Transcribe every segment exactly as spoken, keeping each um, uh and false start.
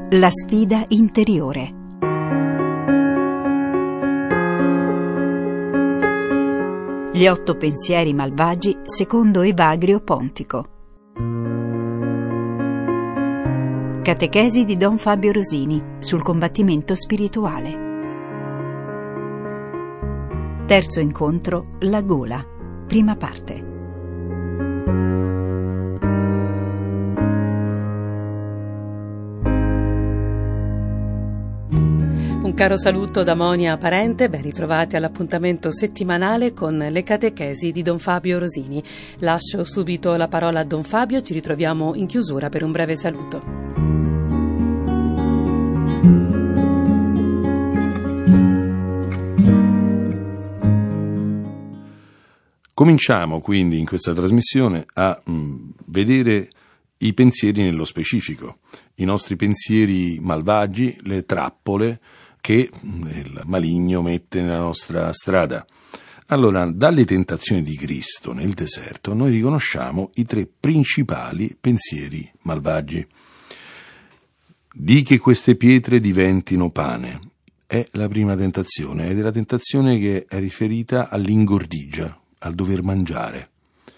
La sfida interiore. Gli otto pensieri malvagi secondo Evagrio Pontico. Catechesi di Don Fabio Rosini sul combattimento spirituale. Terzo incontro, la gola, prima parte. Un caro saluto da Monia Parente, ben ritrovati all'appuntamento settimanale con le catechesi di Don Fabio Rosini. Lascio subito la parola a Don Fabio, ci ritroviamo in chiusura per un breve saluto. Cominciamo quindi in questa trasmissione a mh, vedere i pensieri nello specifico, i nostri pensieri malvagi, le trappole che il maligno mette nella nostra strada. Allora, dalle tentazioni di Cristo nel deserto noi riconosciamo i tre principali pensieri malvagi. Di che queste pietre diventino pane è la prima tentazione, ed è la tentazione che è riferita all'ingordigia, al dover mangiare.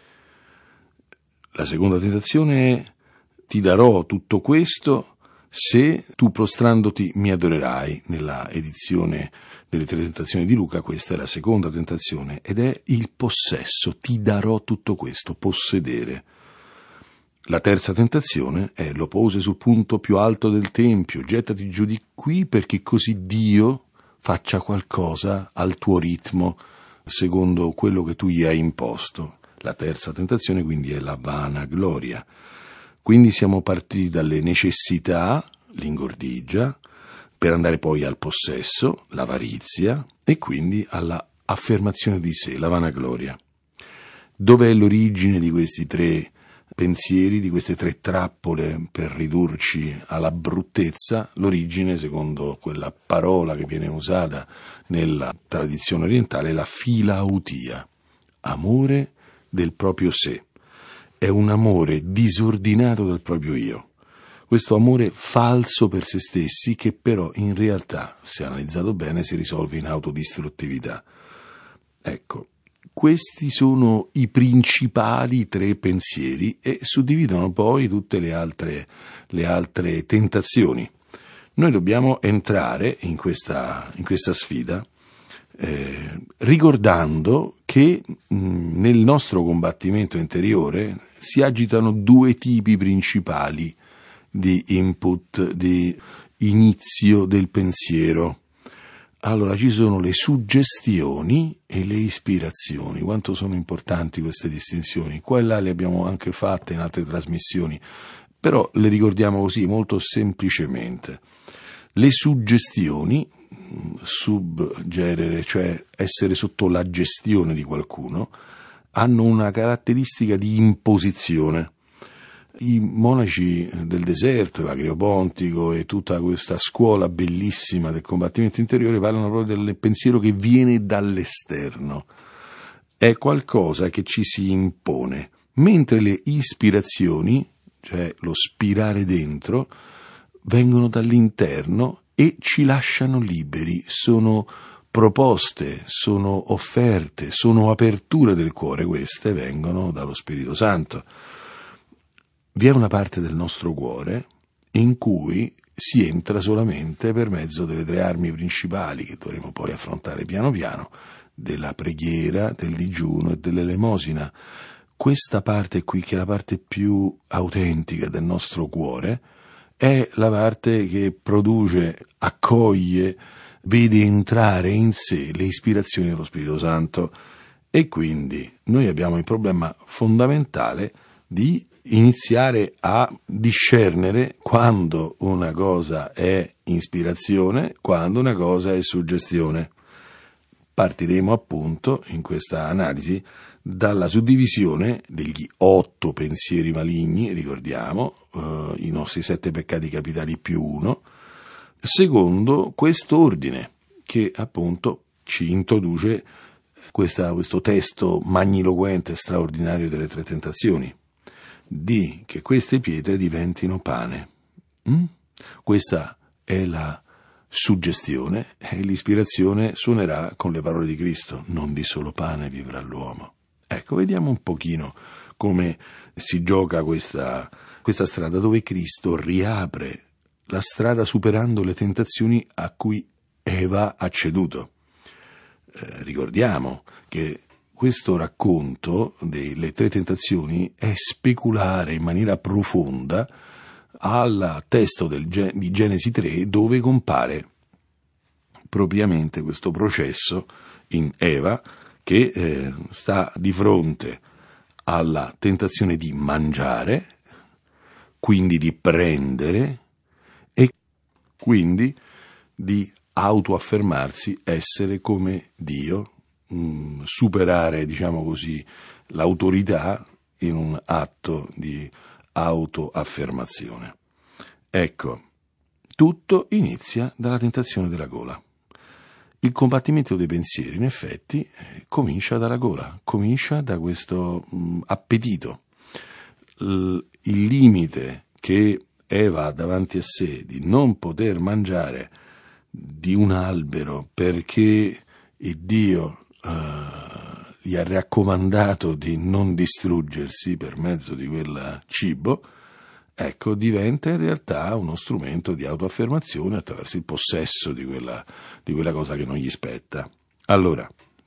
La seconda tentazione è: ti darò tutto questo se tu prostrandoti mi adorerai. Nella edizione delle tre tentazioni di Luca questa è la seconda tentazione, ed è il possesso. Ti darò tutto questo, possedere. La terza tentazione è: lo pose sul punto più alto del tempio, gettati giù di qui perché così Dio faccia qualcosa al tuo ritmo, secondo quello che tu gli hai imposto. La terza tentazione quindi è la vanagloria. Quindi siamo partiti dalle necessità, l'ingordigia, per andare poi al possesso, l'avarizia, e quindi alla affermazione di sé, la vanagloria. Dov'è l'origine di questi tre pensieri, di queste tre trappole per ridurci alla bruttezza? L'origine, secondo quella parola che viene usata nella tradizione orientale, è la filautia, amore del proprio sé. È un amore disordinato del proprio io. Questo amore falso per se stessi, che però in realtà, se analizzato bene, si risolve in autodistruttività. Ecco, questi sono i principali tre pensieri e suddividono poi tutte le altre, le altre tentazioni. Noi dobbiamo entrare in questa, in questa sfida eh, ricordando che mh, nel nostro combattimento interiore si agitano due tipi principali di input, di inizio del pensiero. Allora, ci sono le suggestioni e le ispirazioni. Quanto sono importanti queste distinzioni? Qua e là le abbiamo anche fatte in altre trasmissioni, però le ricordiamo così, molto semplicemente. Le suggestioni, subgerere, cioè essere sotto la gestione di qualcuno, hanno una caratteristica di imposizione. I monaci del deserto, Evagrio Pontico e tutta questa scuola bellissima del combattimento interiore parlano proprio del pensiero che viene dall'esterno. È qualcosa che ci si impone, mentre le ispirazioni, cioè lo spirare dentro, vengono dall'interno e ci lasciano liberi, sono proposte, sono offerte, sono aperture del cuore. Queste vengono dallo Spirito Santo. Vi è una parte del nostro cuore in cui si entra solamente per mezzo delle tre armi principali che dovremo poi affrontare piano piano, della preghiera, del digiuno e dell'elemosina. Questa parte qui, che è la parte più autentica del nostro cuore, è la parte che produce, accoglie, vede entrare in sé le ispirazioni dello Spirito Santo, e quindi noi abbiamo il problema fondamentale di iniziare a discernere quando una cosa è ispirazione, quando una cosa è suggestione. Partiremo appunto in questa analisi dalla suddivisione degli otto pensieri maligni, ricordiamo, eh, i nostri sette peccati capitali più uno, secondo questo ordine che appunto ci introduce questa, questo testo magniloquente, straordinario delle tre tentazioni. Di che queste pietre diventino pane. Mm? Questa è la suggestione e l'ispirazione suonerà con le parole di Cristo: non di solo pane vivrà l'uomo. Ecco, vediamo un pochino come si gioca questa, questa strada, dove Cristo riapre la strada superando le tentazioni a cui Eva ha ceduto. Eh, ricordiamo che questo racconto delle tre tentazioni è speculare in maniera profonda al testo del, di Genesi tre, dove compare propriamente questo processo in Eva che eh, sta di fronte alla tentazione di mangiare, quindi di prendere e quindi di autoaffermarsi essere come Dio, mh, superare, diciamo così, l'autorità in un atto di autoaffermazione. Ecco, tutto inizia dalla tentazione della gola. Il combattimento dei pensieri, in effetti, eh, comincia dalla gola, comincia da questo mh, appetito. L- il limite che Eva ha davanti a sé di non poter mangiare di un albero perché il Dio eh, gli ha raccomandato di non distruggersi per mezzo di quel cibo, ecco, diventa in realtà uno strumento di autoaffermazione attraverso il possesso di quella, di quella cosa che non gli spetta. Allora,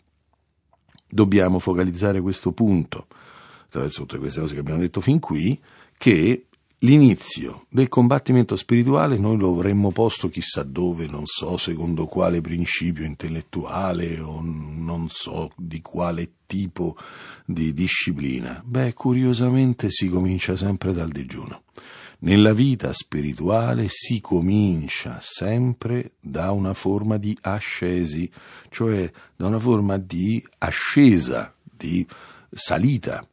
dobbiamo focalizzare questo punto, attraverso tutte queste cose che abbiamo detto fin qui, che l'inizio del combattimento spirituale noi lo avremmo posto chissà dove, non so secondo quale principio intellettuale o non so di quale tipo di disciplina. Beh, curiosamente si comincia sempre dal digiuno. Nella vita spirituale si comincia sempre da una forma di ascesi, cioè da una forma di ascesa, di salita.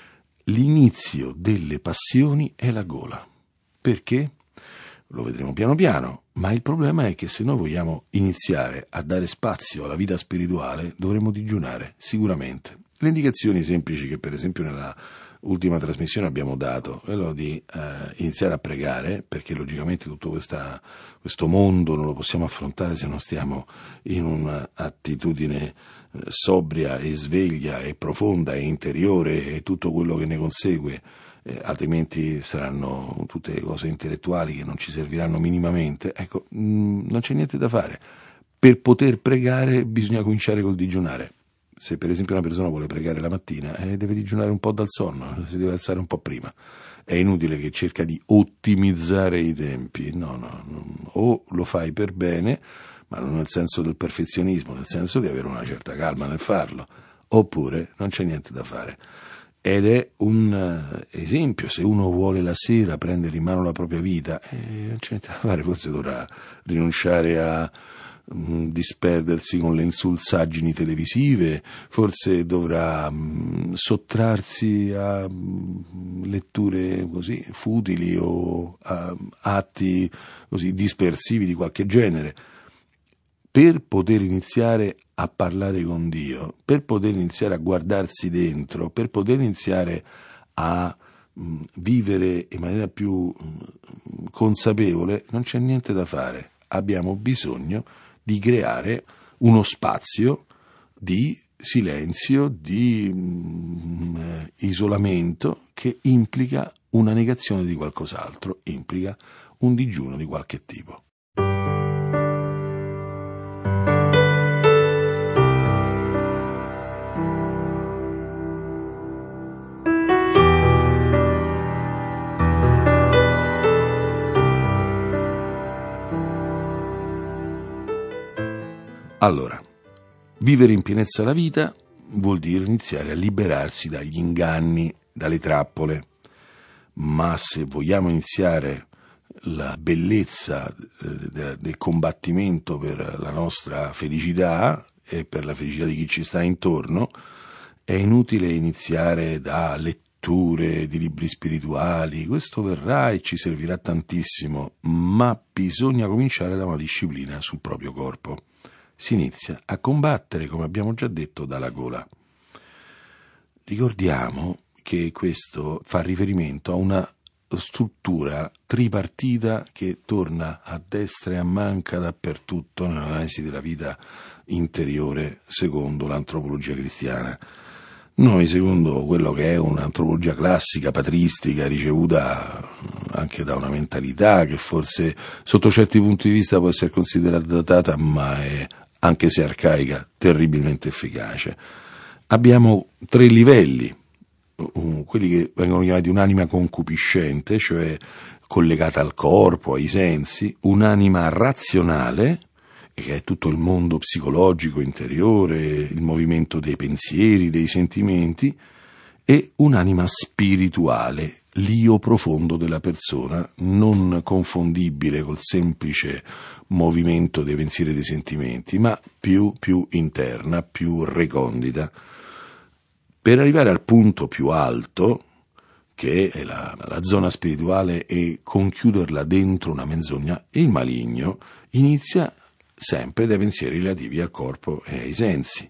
L'inizio delle passioni è la gola. Perché? Lo vedremo piano piano, ma il problema è che se noi vogliamo iniziare a dare spazio alla vita spirituale dovremo digiunare, sicuramente. Le indicazioni semplici che per esempio nella ultima trasmissione abbiamo dato, quello di eh, iniziare a pregare, perché logicamente tutto questa, questo mondo non lo possiamo affrontare se non stiamo in un'attitudine sobria e sveglia e profonda e interiore e tutto quello che ne consegue, eh, altrimenti saranno tutte cose intellettuali che non ci serviranno minimamente. Ecco, mh, non c'è niente da fare. Per poter pregare bisogna cominciare col digiunare. Se per esempio una persona vuole pregare la mattina, eh, deve digiunare un po' dal sonno, si deve alzare un po' prima. È inutile che cerca di ottimizzare i tempi, no, no, no. O lo fai per bene, ma non nel senso del perfezionismo, nel senso di avere una certa calma nel farlo, oppure non c'è niente da fare. Ed è un uh, esempio, se uno vuole la sera prendere in mano la propria vita, eh, non c'è niente da fare, forse dovrà rinunciare a mh, disperdersi con le insulsaggini televisive, forse dovrà mh, sottrarsi a mh, letture così futili o a atti così dispersivi di qualche genere. Per poter iniziare a parlare con Dio, per poter iniziare a guardarsi dentro, per poter iniziare a mh, vivere in maniera più mh, consapevole, non c'è niente da fare. Abbiamo bisogno di creare uno spazio di silenzio, di mh, isolamento che implica una negazione di qualcos'altro, implica un digiuno di qualche tipo. Allora, vivere in pienezza la vita vuol dire iniziare a liberarsi dagli inganni, dalle trappole, ma se vogliamo iniziare la bellezza eh, del combattimento per la nostra felicità e per la felicità di chi ci sta intorno, è inutile iniziare da letture di libri spirituali, questo verrà e ci servirà tantissimo, ma bisogna cominciare da una disciplina sul proprio corpo. Si inizia a combattere, come abbiamo già detto, dalla gola. Ricordiamo che questo fa riferimento a una struttura tripartita che torna a destra e a manca dappertutto nell'analisi della vita interiore secondo l'antropologia cristiana. Noi, secondo quello che è un'antropologia classica, patristica, ricevuta anche da una mentalità che forse sotto certi punti di vista può essere considerata datata, ma è, anche se arcaica, terribilmente efficace. Abbiamo tre livelli, quelli che vengono chiamati un'anima concupiscente, cioè collegata al corpo, ai sensi, un'anima razionale, che è tutto il mondo psicologico interiore, il movimento dei pensieri, dei sentimenti, e un'anima spirituale, l'io profondo della persona, non confondibile col semplice movimento dei pensieri e dei sentimenti, ma più, più interna, più recondita. Per arrivare al punto più alto, che è la, la zona spirituale, e conchiuderla dentro una menzogna, il maligno inizia sempre dai pensieri relativi al corpo e ai sensi.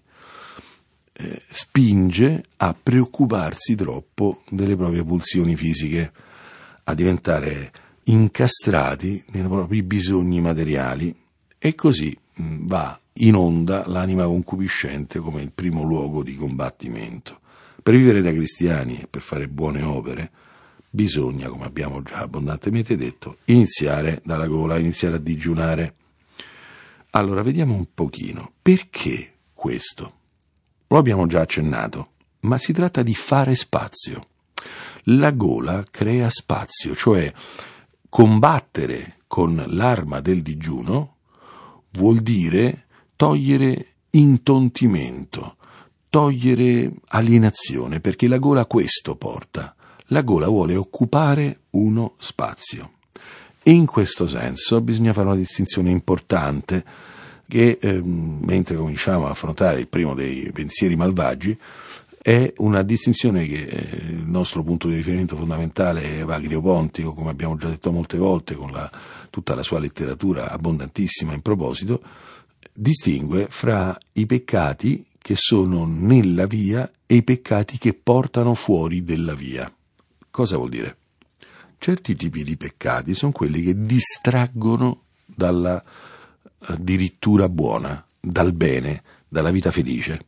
Eh, spinge a preoccuparsi troppo delle proprie pulsioni fisiche, a diventare incastrati nei propri bisogni materiali, e così mh, va in onda l'anima concupiscente come il primo luogo di combattimento. Per vivere da cristiani e per fare buone opere bisogna, come abbiamo già abbondantemente detto, iniziare dalla gola, iniziare a digiunare. Allora, vediamo un pochino. Perché questo? Lo abbiamo già accennato, ma si tratta di fare spazio. La gola crea spazio, cioè combattere con l'arma del digiuno vuol dire togliere intontimento, togliere alienazione, perché la gola questo porta. La gola vuole occupare uno spazio. E in questo senso bisogna fare una distinzione importante che, eh, mentre cominciamo a affrontare il primo dei pensieri malvagi, è una distinzione che eh, il nostro punto di riferimento fondamentale è Evagrio Pontico, come abbiamo già detto molte volte, con la, tutta la sua letteratura abbondantissima in proposito, distingue fra i peccati che sono nella via e i peccati che portano fuori della via. Cosa vuol dire? Certi tipi di peccati sono quelli che distraggono dalla addirittura buona, dal bene, dalla vita felice,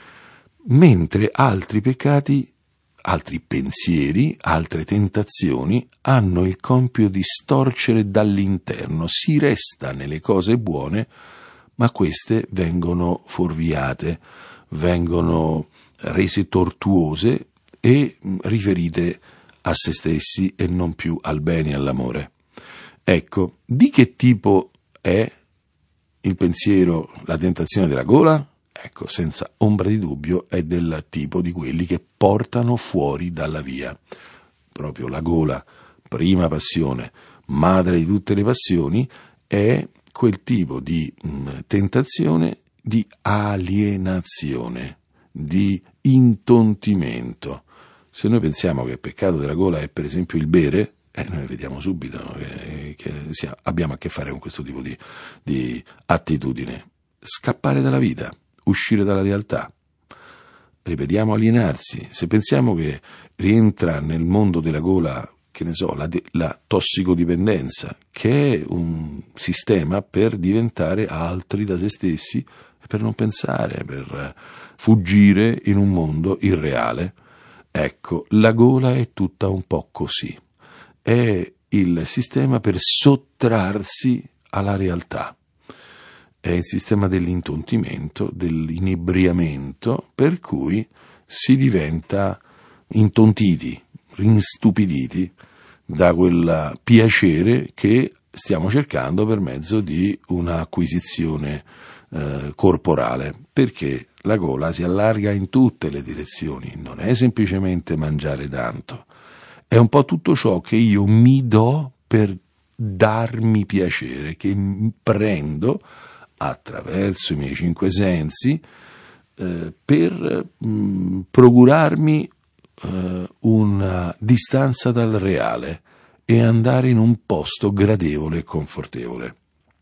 mentre altri peccati, altri pensieri, altre tentazioni hanno il compito di storcere dall'interno. Si resta nelle cose buone, ma queste vengono fuorviate, vengono rese tortuose e riferite a se stessi e non più al bene e all'amore. Ecco, di che tipo è il pensiero, la tentazione della gola? Ecco, senza ombra di dubbio è del tipo di quelli che portano fuori dalla via. Proprio la gola, prima passione, madre di tutte le passioni, è quel tipo di mh, tentazione di alienazione, di intontimento. Se noi pensiamo che il peccato della gola è per esempio il bere, eh, noi vediamo subito che, che sia, abbiamo a che fare con questo tipo di, di attitudine. Scappare dalla vita, uscire dalla realtà. Ripetiamo, alienarsi. Se pensiamo che rientra nel mondo della gola, che ne so, la, la tossicodipendenza, che è un sistema per diventare altri da se stessi, per non pensare, per fuggire in un mondo irreale. Ecco, la gola è tutta un po' così. È il sistema per sottrarsi alla realtà. È il sistema dell'intontimento, dell'inebriamento, per cui si diventa intontiti, rinstupiditi da quel piacere che stiamo cercando per mezzo di un'acquisizione eh, corporale, perché la gola si allarga in tutte le direzioni, non è semplicemente mangiare tanto, è un po' tutto ciò che io mi do per darmi piacere, che prendo attraverso i miei cinque sensi eh, per mh, procurarmi eh, una distanza dal reale e andare in un posto gradevole e confortevole.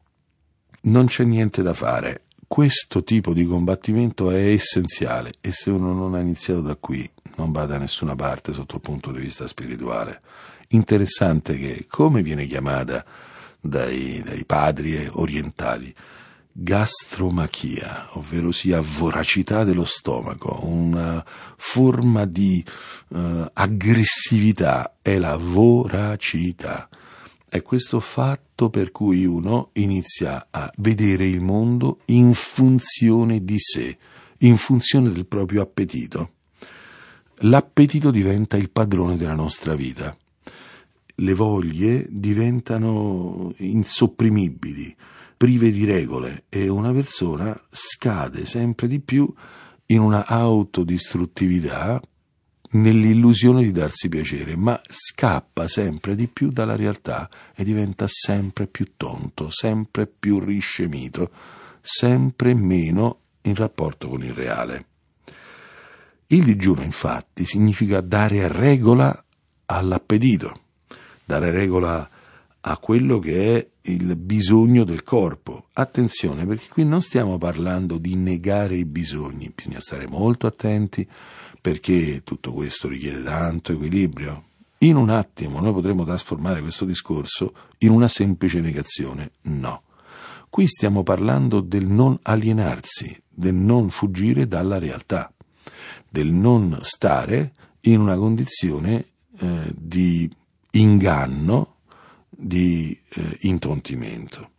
Non c'è niente da fare. Questo tipo di combattimento è essenziale e se uno non ha iniziato da qui non va da nessuna parte sotto il punto di vista spirituale. Interessante che, come viene chiamata dai, dai padri orientali, gastromachia, ovvero sia voracità dello stomaco, una forma di uh, aggressività, è la voracità. È questo fatto per cui uno inizia a vedere il mondo in funzione di sé, in funzione del proprio appetito. L'appetito diventa il padrone della nostra vita. Le voglie diventano insopprimibili, prive di regole, e una persona scade sempre di più in una autodistruttività, nell'illusione di darsi piacere, ma scappa sempre di più dalla realtà e diventa sempre più tonto, sempre più riscemito, sempre meno in rapporto con il reale. Il digiuno, infatti, significa dare regola all'appetito, dare regola a quello che è il bisogno del corpo. Attenzione, perché qui non stiamo parlando di negare i bisogni, bisogna stare molto attenti, perché tutto questo richiede tanto equilibrio. In un attimo noi potremo trasformare questo discorso in una semplice negazione. No. Qui stiamo parlando del non alienarsi, del non fuggire dalla realtà, del non stare in una condizione eh, di inganno, di eh, intontimento.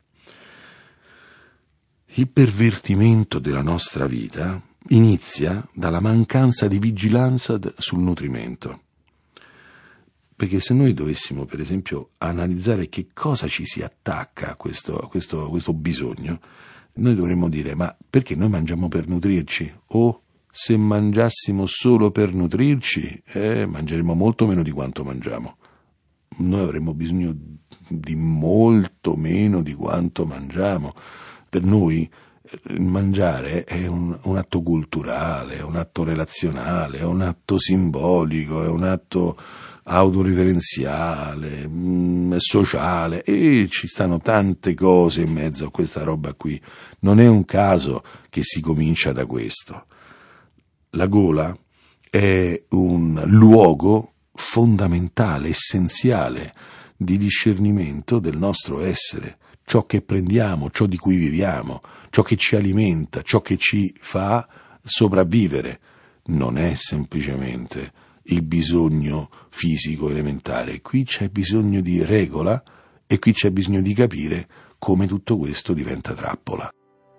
Il pervertimento della nostra vita inizia dalla mancanza di vigilanza sul nutrimento. Perché se noi dovessimo, per esempio, analizzare che cosa ci si attacca a questo, a questo, a questo bisogno, noi dovremmo dire: ma perché noi mangiamo per nutrirci? O se mangiassimo solo per nutrirci, eh, mangeremo molto meno di quanto mangiamo. Noi avremmo bisogno di molto meno di quanto mangiamo. Per noi il mangiare è un, un atto culturale, è un atto relazionale, è un atto simbolico, è un atto autoreferenziale, mh, sociale, e ci stanno tante cose in mezzo a questa roba qui. Non è un caso che si comincia da questo. La gola è un luogo fondamentale, essenziale di discernimento del nostro essere, ciò che prendiamo, ciò di cui viviamo, ciò che ci alimenta, ciò che ci fa sopravvivere. Non è semplicemente il bisogno fisico elementare, qui c'è bisogno di regola e qui c'è bisogno di capire come tutto questo diventa trappola.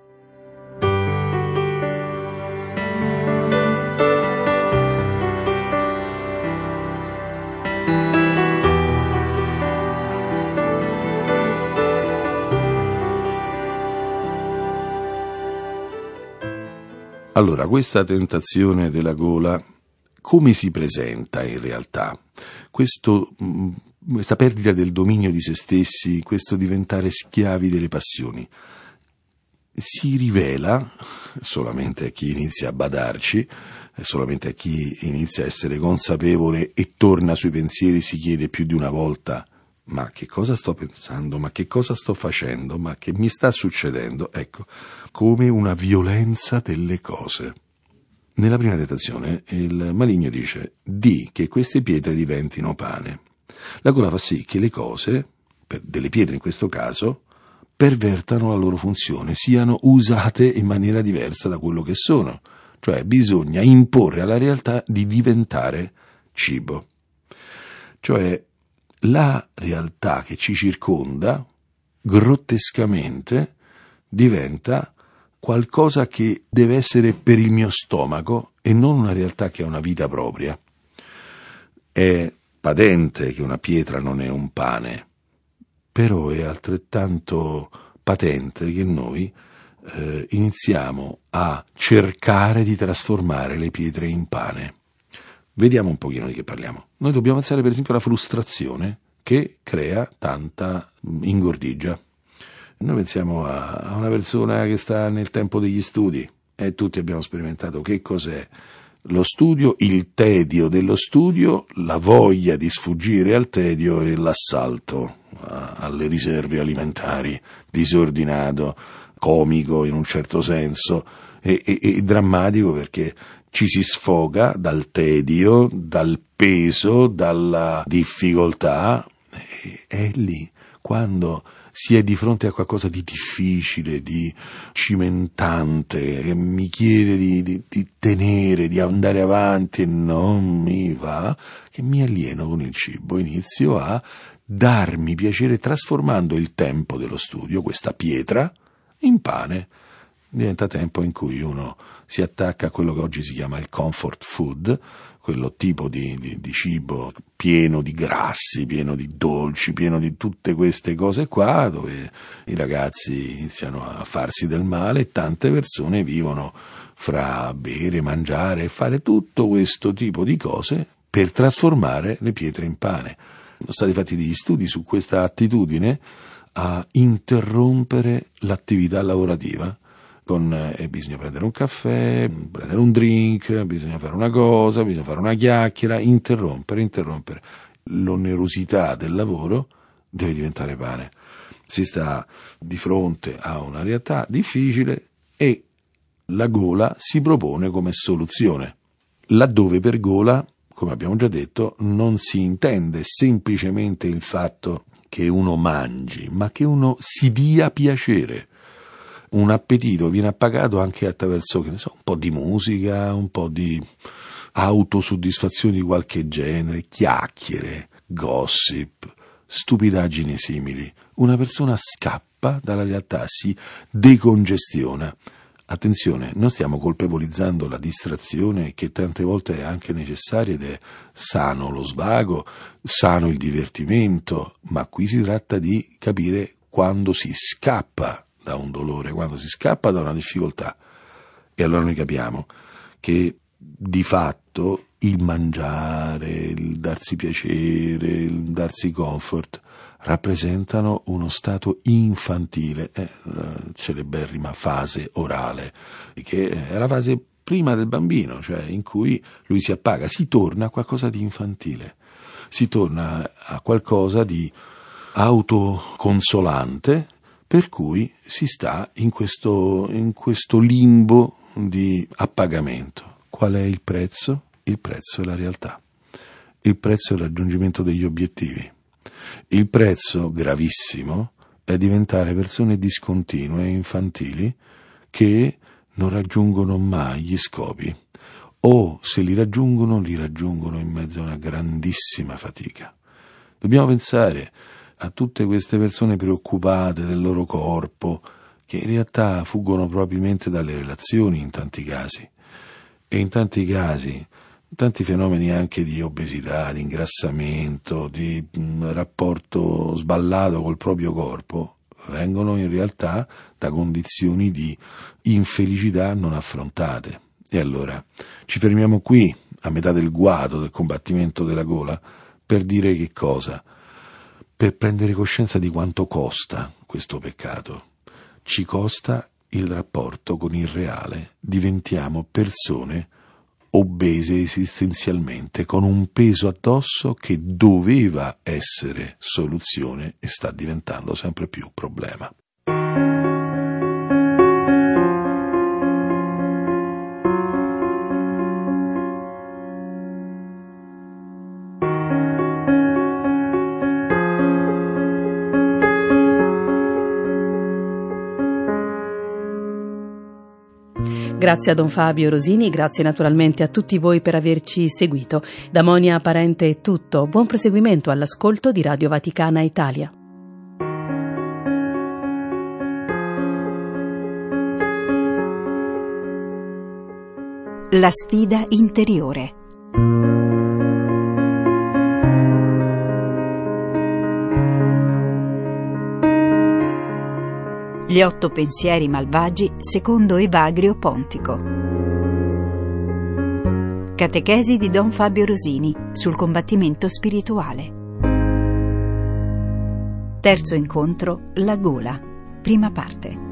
Allora, questa tentazione della gola, come si presenta in realtà? Questo, questa perdita del dominio di se stessi, questo diventare schiavi delle passioni, si rivela solamente a chi inizia a badarci, solamente a chi inizia a essere consapevole e torna sui pensieri, si chiede più di una volta: ma che cosa sto pensando, ma che cosa sto facendo, ma che mi sta succedendo? Ecco, come una violenza delle cose. Nella prima tentazione il maligno dice: di che queste pietre diventino pane. La gola fa sì che le cose, per delle pietre in questo caso, pervertano la loro funzione, siano usate in maniera diversa da quello che sono. Cioè bisogna imporre alla realtà di diventare cibo. Cioè la realtà che ci circonda, grottescamente, diventa qualcosa che deve essere per il mio stomaco e non una realtà che ha una vita propria. È patente che una pietra non è un pane, però è altrettanto patente che noi eh, iniziamo a cercare di trasformare le pietre in pane. Vediamo un pochino di che parliamo. Noi dobbiamo pensare per esempio alla frustrazione che crea tanta ingordigia. Noi pensiamo a, a una persona che sta nel tempo degli studi, e tutti abbiamo sperimentato che cos'è lo studio, il tedio dello studio, la voglia di sfuggire al tedio e l'assalto a, alle riserve alimentari, disordinato, comico in un certo senso, e, e, e drammatico, perché ci si sfoga dal tedio, dal peso, dalla difficoltà, e è lì, quando si è di fronte a qualcosa di difficile, di cimentante, che mi chiede di, di, di tenere, di andare avanti e non mi va, che mi alieno con il cibo, inizio a darmi piacere trasformando il tempo dello studio, questa pietra, in pane. Diventa tempo in cui uno si attacca a quello che oggi si chiama il comfort food, quello tipo di, di, di cibo pieno di grassi, pieno di dolci, pieno di tutte queste cose qua, dove i ragazzi iniziano a farsi del male e tante persone vivono fra bere, mangiare e fare tutto questo tipo di cose per trasformare le pietre in pane. Sono stati fatti degli studi su questa attitudine a interrompere l'attività lavorativa. Con, eh, bisogna prendere un caffè, prendere un drink, bisogna fare una cosa, bisogna fare una chiacchiera, interrompere, interrompere. L'onerosità del lavoro deve diventare pane. Si sta di fronte a una realtà difficile e la gola si propone come soluzione, laddove per gola, come abbiamo già detto, non si intende semplicemente il fatto che uno mangi, ma che uno si dia piacere. Un appetito viene appagato anche attraverso, che ne so, un po' di musica, un po' di autosoddisfazione di qualche genere, chiacchiere, gossip, stupidaggini simili. Una persona scappa dalla realtà, si decongestiona. Attenzione, non stiamo colpevolizzando la distrazione, che tante volte è anche necessaria ed è sano lo svago, sano il divertimento, ma qui si tratta di capire quando si scappa da un dolore, quando si scappa da una difficoltà. E allora noi capiamo che di fatto il mangiare, il darsi piacere, il darsi comfort rappresentano uno stato infantile, eh, la celeberrima fase orale, che è la fase prima del bambino, cioè in cui lui si appaga, si torna a qualcosa di infantile, si torna a qualcosa di autoconsolante, per cui si sta in questo, in questo limbo di appagamento. Qual è il prezzo? Il prezzo è la realtà. Il prezzo è il raggiungimento degli obiettivi. Il prezzo, gravissimo, è diventare persone discontinue e infantili che non raggiungono mai gli scopi, o se li raggiungono, li raggiungono in mezzo a una grandissima fatica. Dobbiamo pensare a tutte queste persone preoccupate del loro corpo, che in realtà fuggono probabilmente dalle relazioni in tanti casi, e in tanti casi tanti fenomeni anche di obesità, di ingrassamento, di mh, rapporto sballato col proprio corpo vengono in realtà da condizioni di infelicità non affrontate. E allora ci fermiamo qui, a metà del guado del combattimento della gola, per dire che cosa? Per prendere coscienza di quanto costa questo peccato. Ci costa il rapporto con il reale, diventiamo persone obese esistenzialmente, con un peso addosso che doveva essere soluzione e sta diventando sempre più problema. Grazie a Don Fabio Rosini, grazie naturalmente a tutti voi per averci seguito. Da Monia Parente è tutto, buon proseguimento all'ascolto di Radio Vaticana Italia. La sfida interiore. Gli otto pensieri malvagi secondo Evagrio Pontico. Catechesi di Don Fabio Rosini sul combattimento spirituale. Terzo incontro, la gola. Prima parte.